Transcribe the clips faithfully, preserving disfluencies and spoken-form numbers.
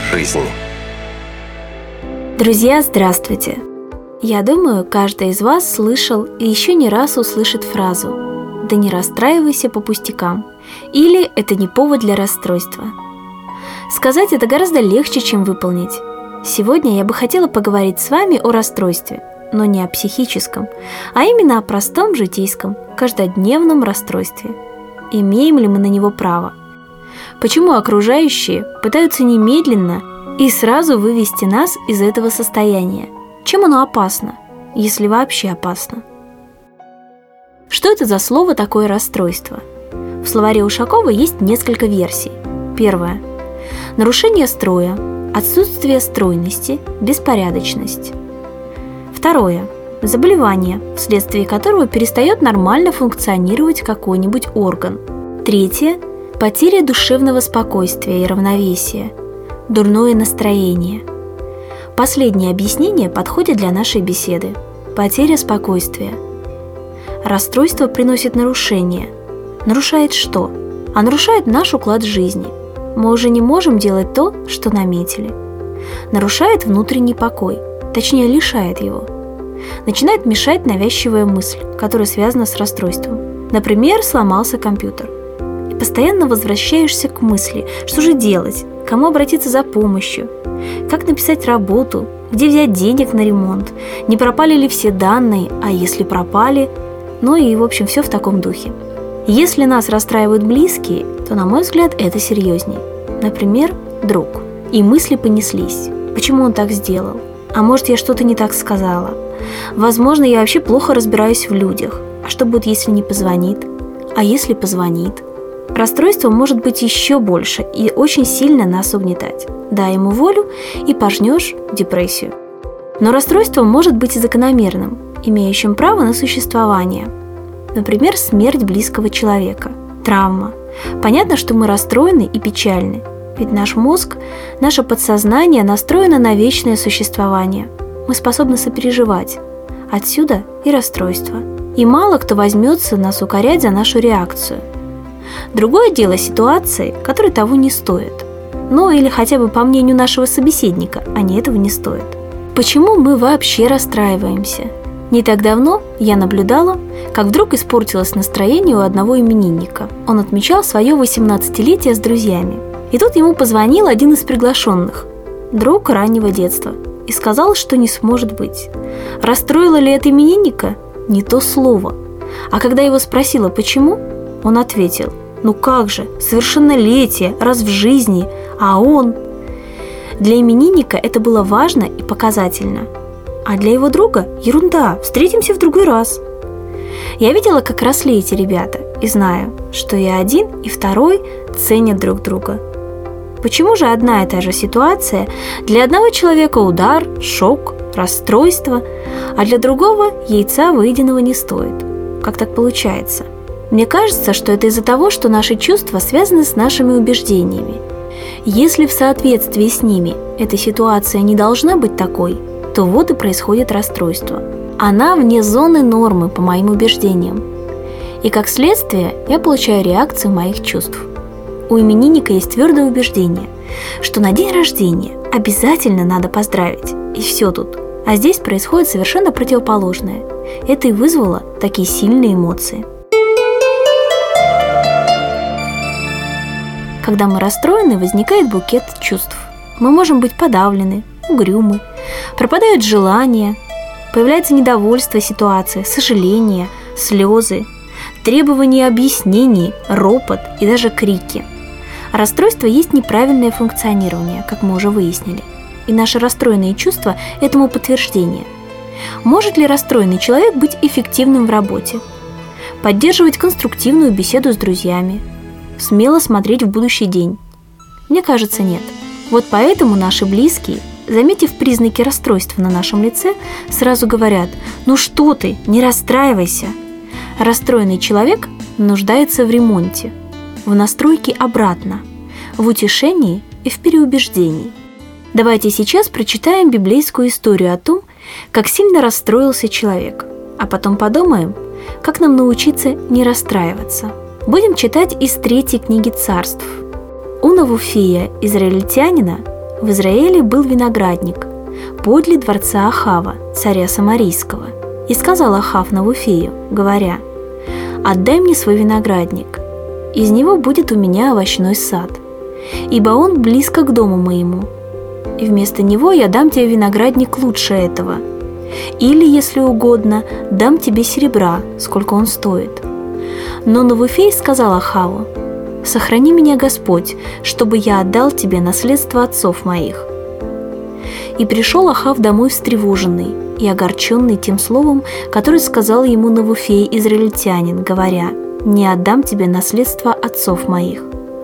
жизнь. Друзья, здравствуйте! Я думаю, каждый из вас слышал и еще не раз услышит фразу «Да не расстраивайся по пустякам» или «Это не повод для расстройства». Сказать это гораздо легче, чем выполнить. Сегодня я бы хотела поговорить с вами о расстройстве, но не о психическом, а именно о простом житейском, каждодневном расстройстве. Имеем ли мы на него право? Почему окружающие пытаются немедленно и сразу вывести нас из этого состояния? Чем оно опасно, если вообще опасно? Что это за слово такое расстройство? В словаре Ушакова есть несколько версий. Первое. Нарушение строя, отсутствие стройности, беспорядочность. Второе. Заболевание, вследствие которого перестает нормально функционировать какой-нибудь орган. Третье. Потеря душевного спокойствия и равновесия, дурное настроение. Последнее объяснение подходит для нашей беседы. Потеря спокойствия. Расстройство приносит нарушение. Нарушает что? А нарушает наш уклад жизни. Мы уже не можем делать то, что наметили. Нарушает внутренний покой, точнее лишает его. Начинает мешать навязчивая мысль, которая связана с расстройством. Например, сломался компьютер. И постоянно возвращаешься к мысли, что же делать, кому обратиться за помощью, как написать работу, где взять денег на ремонт, не пропали ли все данные, а если пропали, ну и, в общем, все в таком духе. Если нас расстраивают близкие, то, на мой взгляд, это серьезней. Например, друг. И мысли понеслись. Почему он так сделал? А может, я что-то не так сказала? Возможно, я вообще плохо разбираюсь в людях. А что будет, если не позвонит? А если позвонит? Расстройство может быть еще больше и очень сильно нас угнетать. Дай ему волю и пожнешь в депрессию. Но расстройство может быть и закономерным, имеющим право на существование. Например, смерть близкого человека, травма. Понятно, что мы расстроены и печальны, ведь наш мозг, наше подсознание настроено на вечное существование. Мы способны сопереживать. Отсюда и расстройство. И мало кто возьмется нас укорять за нашу реакцию. Другое дело ситуации, которые того не стоят. Ну или хотя бы по мнению нашего собеседника, они этого не стоят. Почему мы вообще расстраиваемся? Не так давно я наблюдала, как вдруг испортилось настроение у одного именинника. Он отмечал свое восемнадцатилетие с друзьями. И тут ему позвонил один из приглашенных, друг раннего детства, и сказал, что не сможет быть. Расстроило ли это именинника? Не то слово. А когда его спросила, почему, он ответил: «Ну как же, совершеннолетие, раз в жизни, а он...» Для именинника это было важно и показательно. А для его друга ерунда, встретимся в другой раз. Я видела, как росли эти ребята, и знаю, что и один, и второй ценят друг друга. Почему же одна и та же ситуация для одного человека удар, шок, расстройство, а для другого яйца выеденного не стоит? Как так получается? Мне кажется, что это из-за того, что наши чувства связаны с нашими убеждениями. Если в соответствии с ними эта ситуация не должна быть такой, то вот и происходит расстройство. Она вне зоны нормы, по моим убеждениям. И как следствие я получаю реакцию моих чувств. У именинника есть твердое убеждение, что на день рождения обязательно надо поздравить, и все тут. А здесь происходит совершенно противоположное. Это и вызвало такие сильные эмоции. Когда мы расстроены, возникает букет чувств. Мы можем быть подавлены, угрюмы, пропадают желания, появляется недовольство ситуацией, сожаление, слезы, требования объяснений, ропот и даже крики. Расстройство есть неправильное функционирование, как мы уже выяснили. И наши расстроенные чувства этому подтверждение. Может ли расстроенный человек быть эффективным в работе? Поддерживать конструктивную беседу с друзьями? Смело смотреть в будущий день? Мне кажется, нет. Вот поэтому наши близкие, заметив признаки расстройства на нашем лице, сразу говорят: «Ну что ты, не расстраивайся». Расстроенный человек нуждается в ремонте, в настройке обратно, в утешении и в переубеждении. Давайте сейчас прочитаем библейскую историю о том, как сильно расстроился человек, а потом подумаем, как нам научиться не расстраиваться. Будем читать из третьей книги Царств. У Навуфия, израильтянина, В Израиле был виноградник подле дворца Ахава, царя Самарийского. И сказал Ахав Навуфею, говоря: «Отдай мне свой виноградник, из него будет у меня овощной сад, ибо он близко к дому моему, и вместо него я дам тебе виноградник лучше этого, или, если угодно, дам тебе серебра, сколько он стоит». Но Навуфей сказал Ахаву: «Сохрани меня, Господь, чтобы я отдал тебе наследство отцов моих». И пришел Ахав домой встревоженный и огорченный тем словом, которое сказал ему Навуфей, израильтянин, говоря: «Не отдам тебе наследство отцов моих».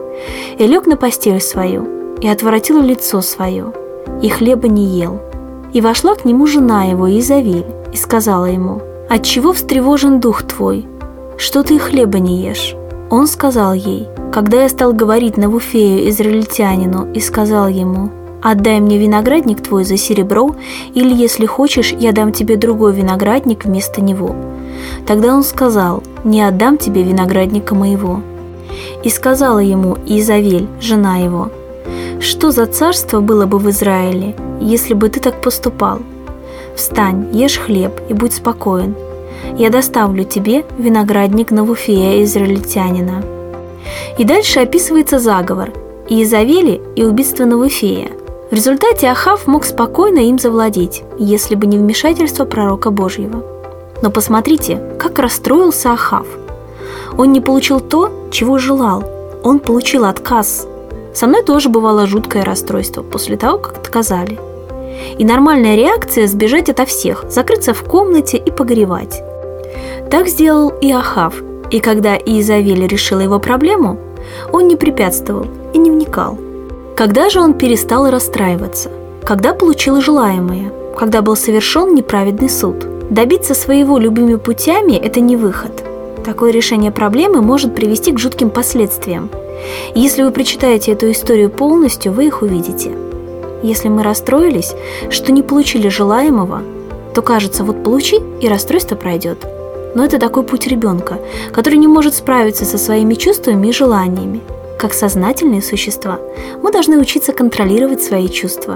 И лег на постель свою, и отворотил лицо свое, и хлеба не ел. И вошла к нему жена его, Иезавель, и сказала ему: «Отчего встревожен дух твой? Что ты и хлеба не ешь?» Он сказал ей: «Когда я стал говорить Навуфею, израильтянину, и сказал ему: отдай мне виноградник твой за серебро, или, если хочешь, я дам тебе другой виноградник вместо него. Тогда он сказал: не отдам тебе виноградника моего». И сказала ему Иезавель, жена его: «Что за царство было бы в Израиле, если бы ты так поступал? Встань, ешь хлеб и будь спокоен. Я доставлю тебе виноградник Навуфея, израильтянина». И дальше описывается заговор Иезавели и убийство Навуфея. В результате Ахав мог спокойно им завладеть, если бы не вмешательство пророка Божьего. Но посмотрите, как расстроился Ахав. Он не получил то, чего желал. Он получил отказ. Со мной тоже бывало жуткое расстройство после того, как отказали. И нормальная реакция – сбежать ото всех, закрыться в комнате и погоревать. Так сделал и Ахав. И когда Иезавель решила его проблему, он не препятствовал и не вникал. Когда же он перестал расстраиваться? Когда получил желаемое? Когда был совершен неправедный суд? Добиться своего любыми путями – это не выход. Такое решение проблемы может привести к жутким последствиям. И если вы прочитаете эту историю полностью, вы их увидите. Если мы расстроились, что не получили желаемого, то кажется, вот получи, и расстройство пройдет. Но это такой путь ребенка, который не может справиться со своими чувствами и желаниями. Как сознательные существа, мы должны учиться контролировать свои чувства.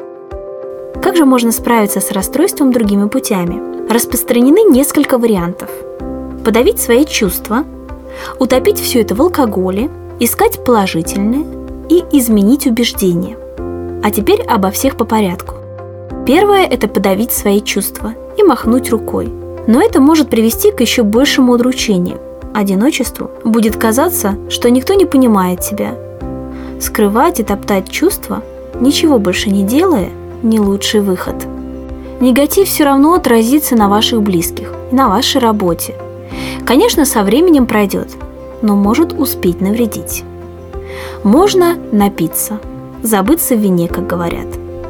Как же можно справиться с расстройством другими путями? Распространены несколько вариантов. Подавить свои чувства, утопить все это в алкоголе, искать положительное и изменить убеждения. А теперь обо всех по порядку. Первое – это подавить свои чувства и махнуть рукой. Но это может привести к еще большему удручению, одиночеству. Будет казаться, что никто не понимает тебя. Скрывать и топтать чувства, ничего больше не делая, не лучший выход. Негатив все равно отразится на ваших близких и на вашей работе. Конечно, со временем пройдет, но может успеть навредить. Можно напиться, забыться в вине, как говорят.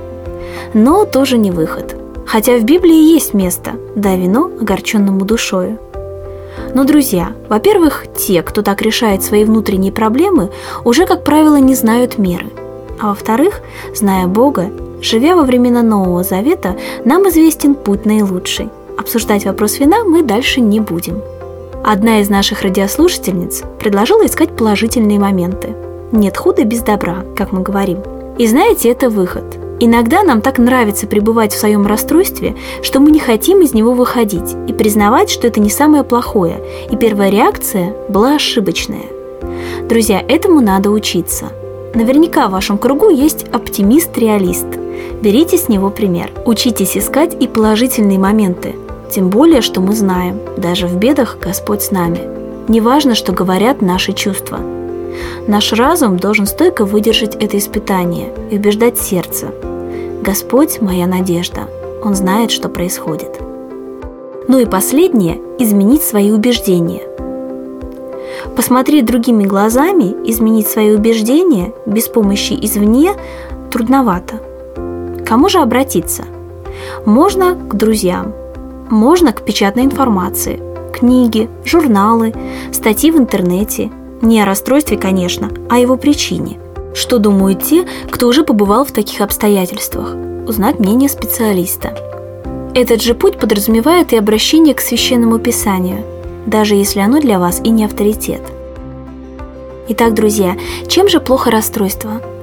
Но тоже не выход. Хотя в Библии есть место «дай вино огорченному душою». Но, друзья, во-первых, те, кто так решает свои внутренние проблемы, уже, как правило, не знают меры. А во-вторых, зная Бога, живя во времена Нового Завета, нам известен путь наилучший. Обсуждать вопрос вина мы дальше не будем. Одна из наших радиослушательниц предложила искать положительные моменты. Нет худа без добра, как мы говорим. И знаете, это выход. Иногда нам так нравится пребывать в своем расстройстве, что мы не хотим из него выходить и признавать, что это не самое плохое, и первая реакция была ошибочная. Друзья, этому надо учиться. Наверняка в вашем кругу есть оптимист-реалист. Берите с него пример. Учитесь искать и положительные моменты. Тем более, что мы знаем, даже в бедах Господь с нами. Неважно, что говорят наши чувства. Наш разум должен стойко выдержать это испытание и убеждать сердце. Господь – моя надежда. Он знает, что происходит. Ну и последнее – изменить свои убеждения. Посмотреть другими глазами, изменить свои убеждения без помощи извне трудновато. К кому же обратиться? Можно к друзьям, можно к печатной информации, книги, журналы, статьи в интернете. Не о расстройстве, конечно, а о его причине. Что думают те, кто уже побывал в таких обстоятельствах? Узнать мнение специалиста. Этот же путь подразумевает и обращение к Священному Писанию, даже если оно для вас и не авторитет. Итак, друзья, чем же плохо расстройство?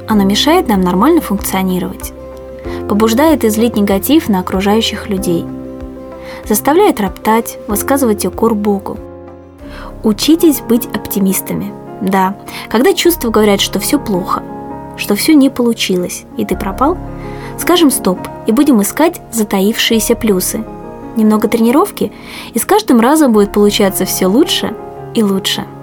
Оно мешает нам нормально функционировать, побуждает излить негатив на окружающих людей, заставляет роптать, высказывать укор Богу. Учитесь быть оптимистами. Да, когда чувства говорят, что все плохо, что все не получилось, и ты пропал, скажем стоп и будем искать затаившиеся плюсы. Немного тренировки, и с каждым разом будет получаться все лучше и лучше.